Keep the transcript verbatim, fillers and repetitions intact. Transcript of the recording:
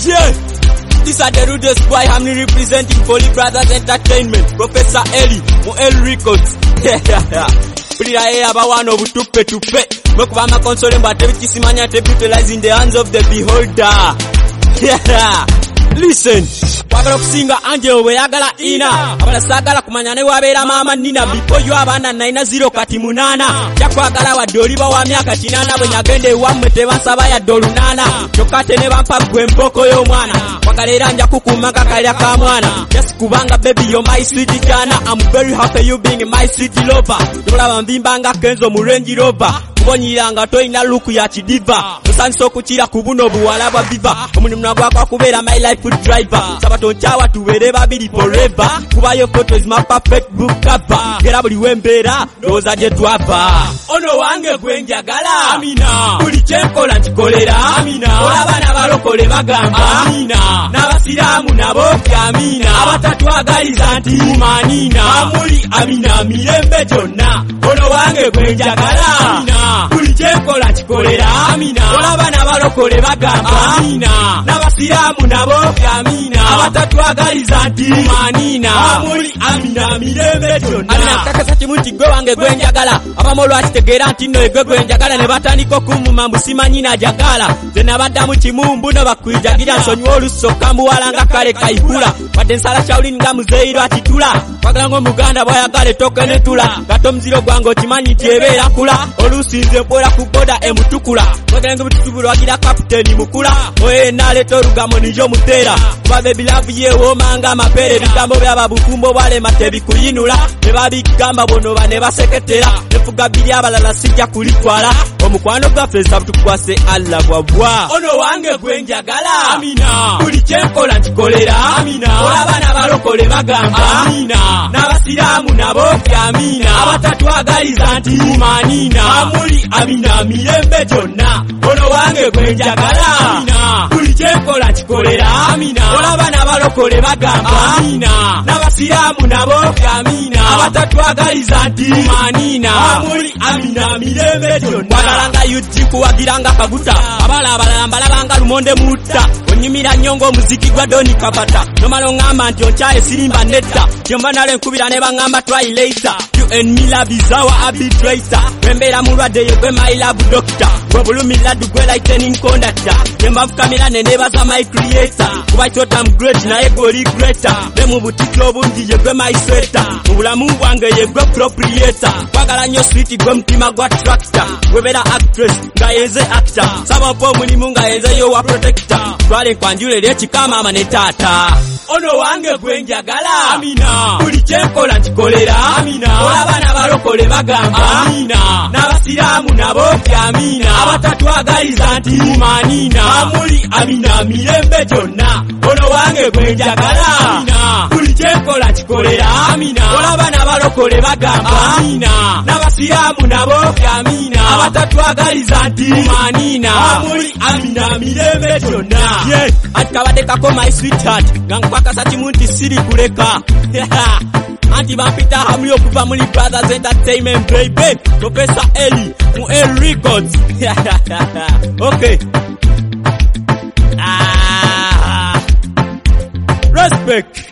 Yeah. This are the rudest boy I'm representing Holy Brothers Entertainment. Professor Eli, Muel Records. Pulira era abawano butupe tupe. Mwekuba amakonsole mbate bikisimanya te in the hands of the beholder. Yeah. Listen. Wagala kusinga anje owe yagala ina. Abala sagala kumanya ne wabeera mama nina. Before you abana nine zero kati munana. Chakwagala wa doliba wa myaka kinana. Bwe nyagende wamwe tebansaba ya dolunana. Chokate ne bampa gwe mpoko yo mwana. Wagala era nja kukumaka kalya ka mwana. Just kubanga baby you're my sweet Jana. I'm very happy you being my sweet lover. Yola mbimbanga Kenzo mu Range Rover. Kubonyiranga toyina luku ya kidiva. Musanso kuchira kubuno buwala bwa viva. Omunyumna gwako kubeera my life driver. Sabato nchawa tuwere babiri forever. Kuba yo photo is my perfect book cover. Gera buli wembera doza je twava. Ono wange gwenjagala Amina. Buli chenkola nkikolera Amina. Olabana balokole bagamba Amina. N'abasiramu nabo Amina. Abatatwagaliza nti manina. Amuli Amina mirembe jonna. Ono wange gwenjagala Amina. Buli chenkola nkikolera Amina. Olabana balokole bagamba Amina. N'abasiramu nabo Amina. Abatatwagaliza nti manina. Amuli Amina mirembe jonna. Amina kakasa kimuti gwe wange gwenjagala. Abamolo akitegeera nti nno egwe gwenjagala ne batandika okumuma musimanyi najagala. Ze nabaddamu kimumbu no bakwijagira nsonyiwa olusoka muwalanga kale kayihula. Wadde nsala Shaolin nga muzeeyi lwakitula. Kwagala ng'omuganda bw'ayagala ettooke ne tula. Gato omuziro gwange okimanyi nti ebeera kula. Oluusi nze mpola ku boda emutukula. Kwagala ng'obututubu lwagira kapiteeni mukula. Oye naleeta olugamo nijo muteera. Kuba baby love ye woomanga amapeera. Ebigambo byaba bufumbo bwalema tebikuyinula. Ne babigamba bonoba ne baseketera. Nefuga biri abalala sijja kulitwala. Omukwano gwaffe sabutukwase Allah bwabwa. Ono wange gwenjagala Amina. Buli kyenkola nkikolera Amina. Olabana balokole bagamba Amina. N'abasiraamu nabo Amina. Abatatwagaliza nti manina. Amuli Amina mirembe jonna. Ono wange gwenjagala Amina. Buli kyenkola nkikolera Amina. Olabana balokole bagamba Amina. N'abasiraamu nabo Amina. Abatatwagaliza nti manina. Amuli Amina mirembe jonna. Wagalanga yuti kuwagiranga kaguta. Abala abalala mbalabanga lumonde mutta. Onyimira nyongo omuziki gwa Doni Kabata. Nomalo ngamba nti onchaye sirimba netta. Kyemba nale nkubira ne bangamba try later. You and me love is our arbitrator. Wembera mulwadde yegwe my love doctor. Webulumira dugwe lightning conductor. Kyemba fukamira ne nebaza my creator. Kuba thought I'm great naye goli greater. Ne mu butiki obungi yegwe my sweater. Mu bulamu bwange yegwe proprietor. Kwagala nnyo sweet gwe mutima gwa tractor. Webera actress nga yenze actor. Saba po mulimu nga yenze yo wa protector. Twale kwanjule lyekikama ama ne taata. Ono wange gwenjagala Amina. Buli kyenkola nkikolera Amina. Olabana balokole bagamba Amina. N'abasiraamu nabo Amina. Abatatwagaliza nti manina. Amuli Amina mirembe jonna. Ono wange gwenjagala Amina. Buli kyenkola nkikolera Amina. Olabana balokole bagamba Amina. N'abasiraamu nabo Amina. Abatatwagaliza nti manina. Amuli Amina mirembe jonna. Yeah. Ati kabadde kako my sweetheart. Gankwakasa kimunti siri kuleka. Anti bampita hamuli okuva muli Brothers Entertainment baby. Professor Eli Muel Records. Okay. Ah. Respect.